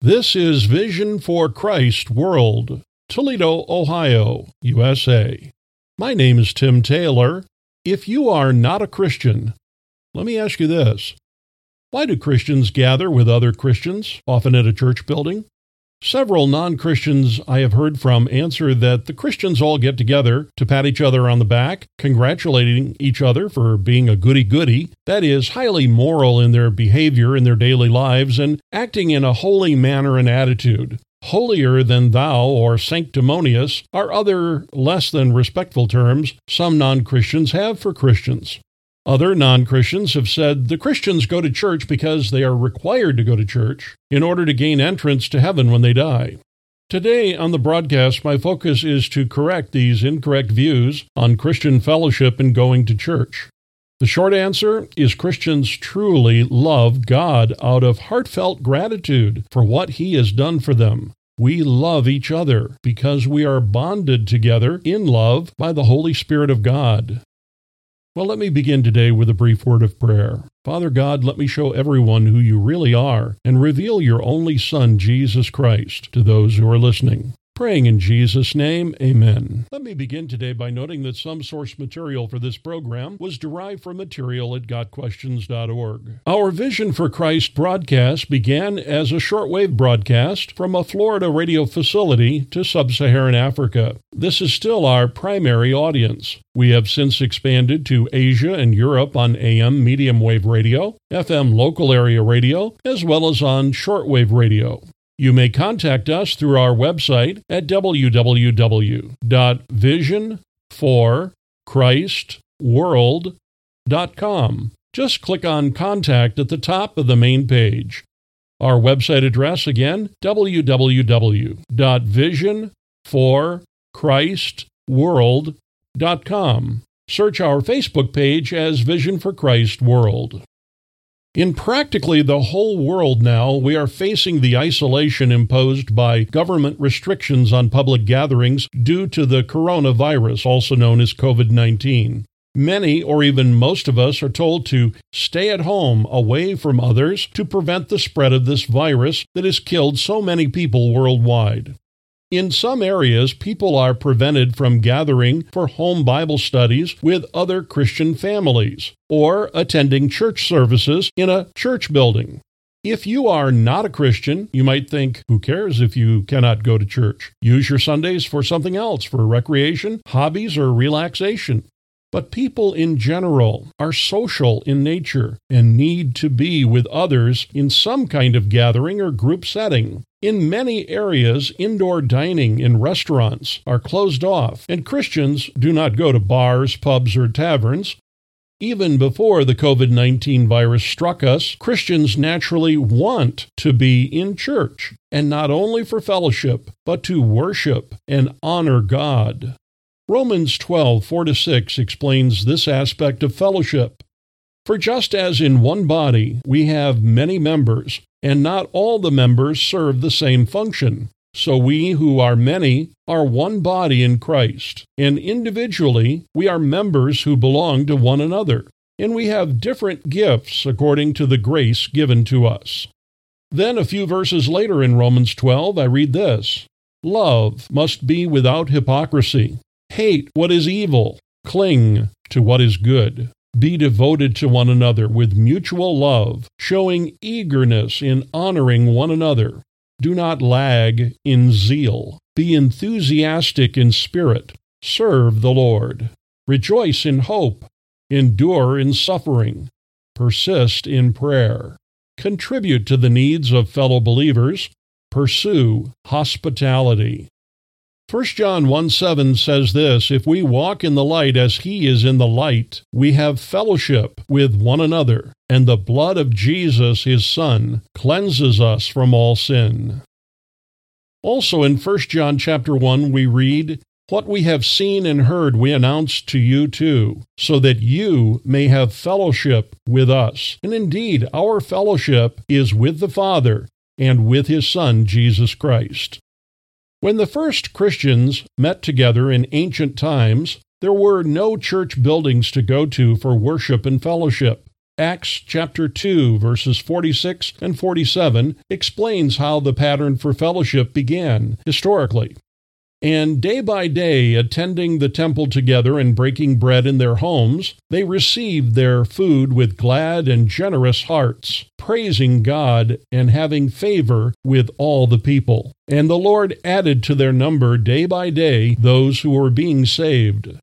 This is Vision for Christ World, Toledo, Ohio, USA. My name is Tim Taylor. If you are not a Christian, let me ask you this. Why do Christians gather with other Christians, often at a church building? Several non-Christians I have heard from answer that the Christians all get together to pat each other on the back, congratulating each other for being a goody-goody, that is, highly moral in their behavior in their daily lives and acting in a holy manner and attitude. Holier than thou or sanctimonious are other less than respectful terms some non-Christians have for Christians. Other non-Christians have said the Christians go to church because they are required to go to church in order to gain entrance to heaven when they die. Today on the broadcast, my focus is to correct these incorrect views on Christian fellowship and going to church. The short answer is Christians truly love God out of heartfelt gratitude for what He has done for them. We love each other because we are bonded together in love by the Holy Spirit of God. Well, let me begin today with a brief word of prayer. Father God, let me show everyone who you really are and reveal your only Son, Jesus Christ, to those who are listening. Praying in Jesus' name, amen. Let me begin today by noting that some source material for this program was derived from material at gotquestions.org. Our Vision for Christ broadcast began as a shortwave broadcast from a Florida radio facility to sub-Saharan Africa. This is still our primary audience. We have since expanded to Asia and Europe on AM medium wave radio, FM local area radio, as well as on shortwave radio. You may contact us through our website at www.visionforchristworld.com. Just click on Contact at the top of the main page. Our website address again, www.visionforchristworld.com. Search our Facebook page as Vision for Christ World. In practically the whole world now, we are facing the isolation imposed by government restrictions on public gatherings due to the coronavirus, also known as COVID-19. Many, or even most of us, are told to stay at home, away from others, to prevent the spread of this virus that has killed so many people worldwide. In some areas, people are prevented from gathering for home Bible studies with other Christian families or attending church services in a church building. If you are not a Christian, you might think, who cares if you cannot go to church? Use your Sundays for something else, for recreation, hobbies, or relaxation. But people in general are social in nature and need to be with others in some kind of gathering or group setting. In many areas, indoor dining and restaurants are closed off, and Christians do not go to bars, pubs, or taverns. Even before the COVID-19 virus struck us, Christians naturally want to be in church, and not only for fellowship, but to worship and honor God. Romans 12:4-6 explains this aspect of fellowship. For just as in one body we have many members, and not all the members serve the same function, so we who are many are one body in Christ, and individually we are members who belong to one another, and we have different gifts according to the grace given to us. Then a few verses later in Romans 12, I read this: Love must be without hypocrisy. Hate what is evil. Cling to what is good. Be devoted to one another with mutual love, showing eagerness in honoring one another. Do not lag in zeal. Be enthusiastic in spirit. Serve the Lord. Rejoice in hope. Endure in suffering. Persist in prayer. Contribute to the needs of fellow believers. Pursue hospitality. 1 John 1:7 says this: If we walk in the light as He is in the light, we have fellowship with one another, and the blood of Jesus, His Son, cleanses us from all sin. Also in 1 John chapter 1 we read, What we have seen and heard we announce to you too, so that you may have fellowship with us. And indeed, our fellowship is with the Father and with His Son, Jesus Christ. When the first Christians met together in ancient times, there were no church buildings to go to for worship and fellowship. Acts chapter 2, verses 46 and 47 explains how the pattern for fellowship began historically. And day by day, attending the temple together and breaking bread in their homes, they received their food with glad and generous hearts, praising God and having favor with all the people. And the Lord added to their number day by day those who were being saved.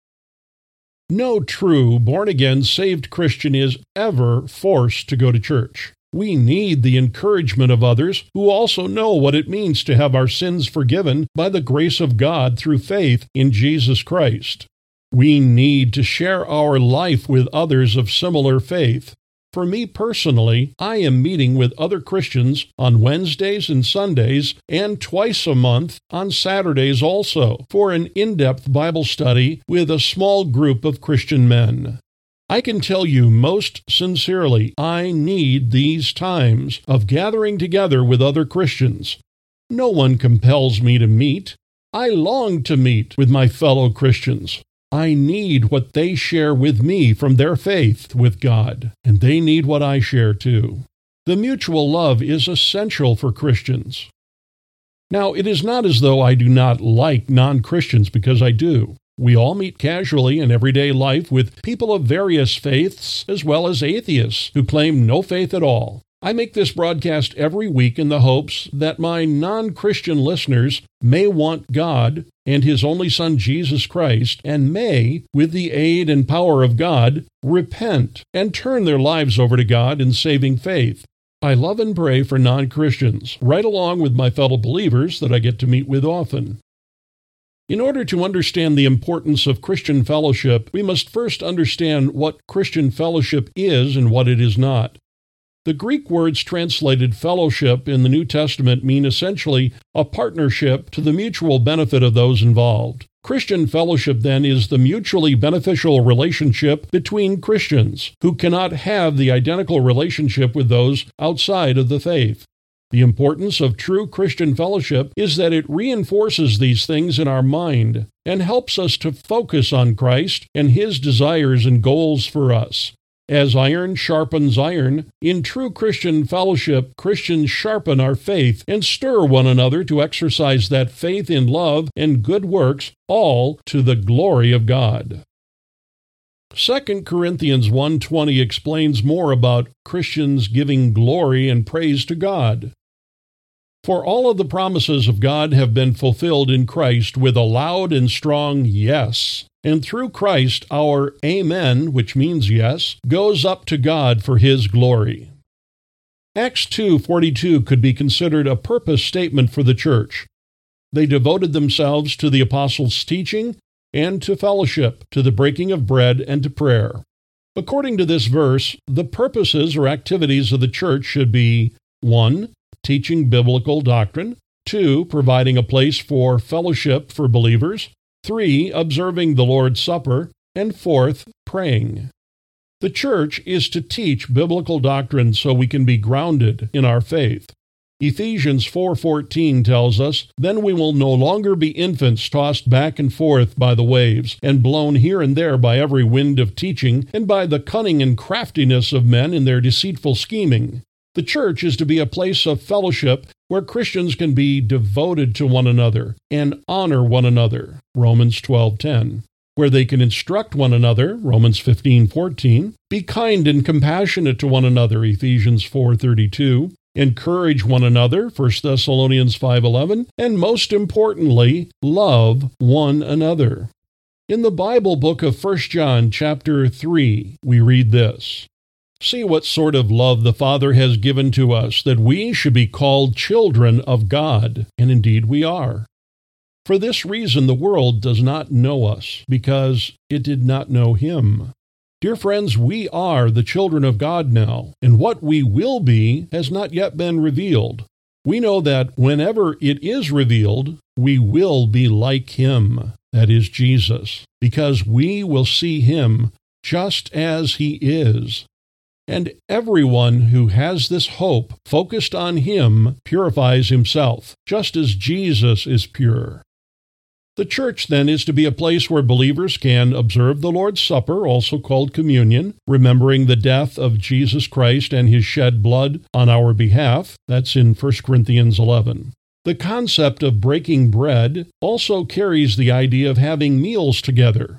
No true, born-again, saved Christian is ever forced to go to church. We need the encouragement of others who also know what it means to have our sins forgiven by the grace of God through faith in Jesus Christ. We need to share our life with others of similar faith. For me personally, I am meeting with other Christians on Wednesdays and Sundays and twice a month on Saturdays also for an in-depth Bible study with a small group of Christian men. I can tell you most sincerely, I need these times of gathering together with other Christians. No one compels me to meet. I long to meet with my fellow Christians. I need what they share with me from their faith with God, and they need what I share too. The mutual love is essential for Christians. Now, it is not as though I do not like non-Christians, because I do. We all meet casually in everyday life with people of various faiths as well as atheists who claim no faith at all. I make this broadcast every week in the hopes that my non-Christian listeners may want God and His only Son Jesus Christ and may, with the aid and power of God, repent and turn their lives over to God in saving faith. I love and pray for non-Christians, right along with my fellow believers that I get to meet with often. In order to understand the importance of Christian fellowship, we must first understand what Christian fellowship is and what it is not. The Greek words translated fellowship in the New Testament mean essentially a partnership to the mutual benefit of those involved. Christian fellowship, then, is the mutually beneficial relationship between Christians who cannot have the identical relationship with those outside of the faith. The importance of true Christian fellowship is that it reinforces these things in our mind and helps us to focus on Christ and His desires and goals for us. As iron sharpens iron, in true Christian fellowship, Christians sharpen our faith and stir one another to exercise that faith in love and good works, all to the glory of God. 2 Corinthians 1:20 explains more about Christians giving glory and praise to God. For all of the promises of God have been fulfilled in Christ with a loud and strong yes. And through Christ, our Amen, which means yes, goes up to God for His glory. Acts 2:42 could be considered a purpose statement for the church. They devoted themselves to the apostles' teaching and to fellowship, to the breaking of bread and to prayer. According to this verse, the purposes or activities of the church should be 1. Teaching biblical doctrine, 2. Providing a place for fellowship for believers, 3. Observing the Lord's Supper, and 4. Praying. The church is to teach biblical doctrine so we can be grounded in our faith. Ephesians 4:14 tells us, "Then we will no longer be infants tossed back and forth by the waves, and blown here and there by every wind of teaching, and by the cunning and craftiness of men in their deceitful scheming." The church is to be a place of fellowship where Christians can be devoted to one another and honor one another, Romans 12:10, where they can instruct one another, Romans 15:14, be kind and compassionate to one another, Ephesians 4:32, encourage one another, 1 Thessalonians 5:11, and most importantly, love one another. In the Bible book of 1 John chapter 3, we read this, "See what sort of love the Father has given to us, that we should be called children of God, and indeed we are. For this reason the world does not know us, because it did not know Him." Dear friends, we are the children of God now, and what we will be has not yet been revealed. We know that whenever it is revealed, we will be like Him, that is Jesus, because we will see Him just as He is. And everyone who has this hope focused on Him purifies himself, just as Jesus is pure. The church, then, is to be a place where believers can observe the Lord's Supper, also called communion, remembering the death of Jesus Christ and his shed blood on our behalf. That's in 1 Corinthians 11. The concept of breaking bread also carries the idea of having meals together.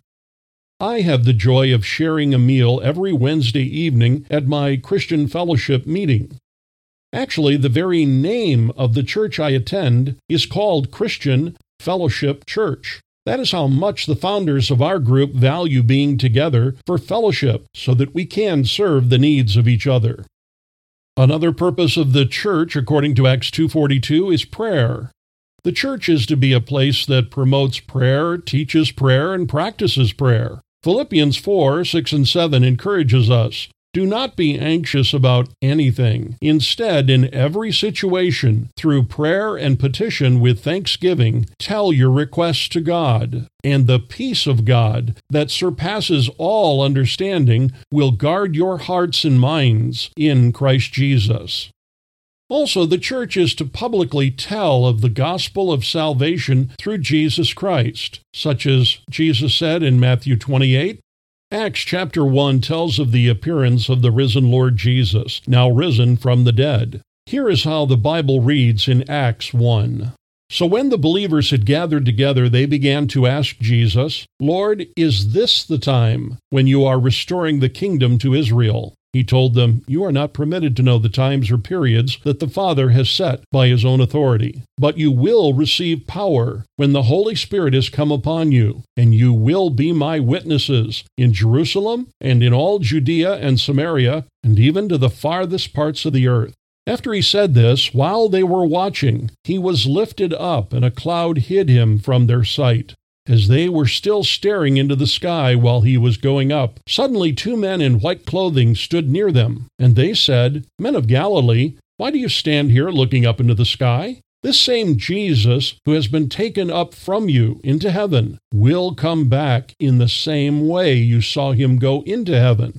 I have the joy of sharing a meal every Wednesday evening at my Christian fellowship meeting. Actually, the very name of the church I attend is called Christian Fellowship Church. That is how much the founders of our group value being together for fellowship so that we can serve the needs of each other. Another purpose of the church, according to Acts 2:42, is prayer. The church is to be a place that promotes prayer, teaches prayer, and practices prayer. Philippians 4:6 and 7 encourages us, "Do not be anxious about anything. Instead, in every situation, through prayer and petition with thanksgiving, tell your requests to God, and the peace of God that surpasses all understanding will guard your hearts and minds in Christ Jesus." Also, the church is to publicly tell of the gospel of salvation through Jesus Christ, such as Jesus said in Matthew 28. Acts chapter 1 tells of the appearance of the risen Lord Jesus, now risen from the dead. Here is how the Bible reads in Acts 1. "So when the believers had gathered together, they began to ask Jesus, 'Lord, is this the time when you are restoring the kingdom to Israel?' He told them, 'You are not permitted to know the times or periods that the Father has set by his own authority. But you will receive power when the Holy Spirit has come upon you, and you will be my witnesses in Jerusalem and in all Judea and Samaria, and even to the farthest parts of the earth.' After he said this, while they were watching, he was lifted up, and a cloud hid him from their sight. As they were still staring into the sky while he was going up, suddenly 2 men in white clothing stood near them, and they said, 'Men of Galilee, why do you stand here looking up into the sky? This same Jesus, who has been taken up from you into heaven, will come back in the same way you saw him go into heaven.'"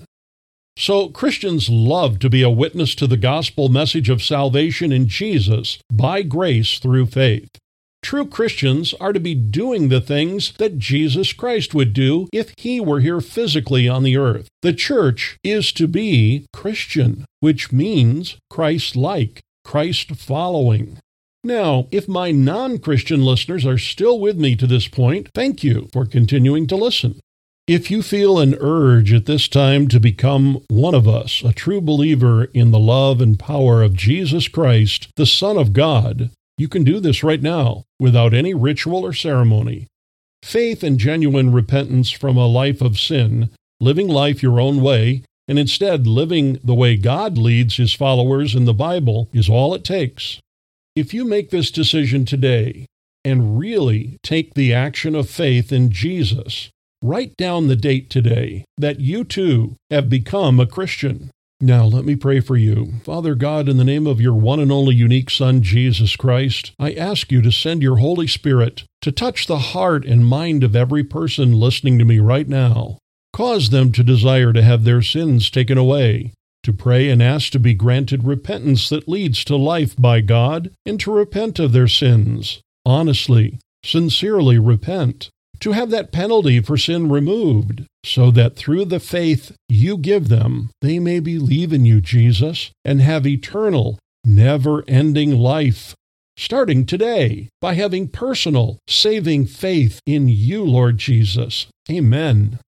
So Christians love to be a witness to the gospel message of salvation in Jesus by grace through faith. True Christians are to be doing the things that Jesus Christ would do if he were here physically on the earth. The church is to be Christian, which means Christ-like, Christ-following. Now, if my non-Christian listeners are still with me to this point, thank you for continuing to listen. If you feel an urge at this time to become one of us, a true believer in the love and power of Jesus Christ, the Son of God, you can do this right now without any ritual or ceremony. Faith and genuine repentance from a life of sin, living life your own way, and instead living the way God leads his followers in the Bible is all it takes. If you make this decision today and really take the action of faith in Jesus, write down the date today that you too have become a Christian. Now, let me pray for you. Father God, in the name of your one and only unique Son, Jesus Christ, I ask you to send your Holy Spirit to touch the heart and mind of every person listening to me right now. Cause them to desire to have their sins taken away, to pray and ask to be granted repentance that leads to life by God, and to repent of their sins. Honestly, sincerely repent. To have that penalty for sin removed, so that through the faith you give them, they may believe in you, Jesus, and have eternal, never-ending life, starting today by having personal, saving faith in you, Lord Jesus. Amen.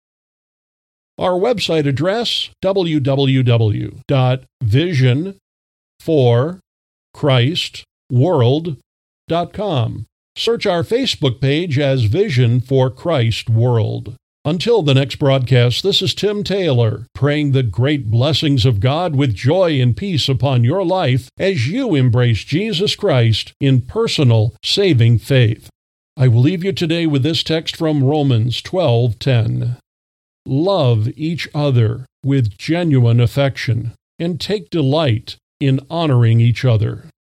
Our website address, www.visionforchristworld.com. Search our Facebook page as Vision for Christ World. Until the next broadcast, this is Tim Taylor, praying the great blessings of God with joy and peace upon your life as you embrace Jesus Christ in personal, saving faith. I will leave you today with this text from Romans 12:10. Love each other with genuine affection, and take delight in honoring each other.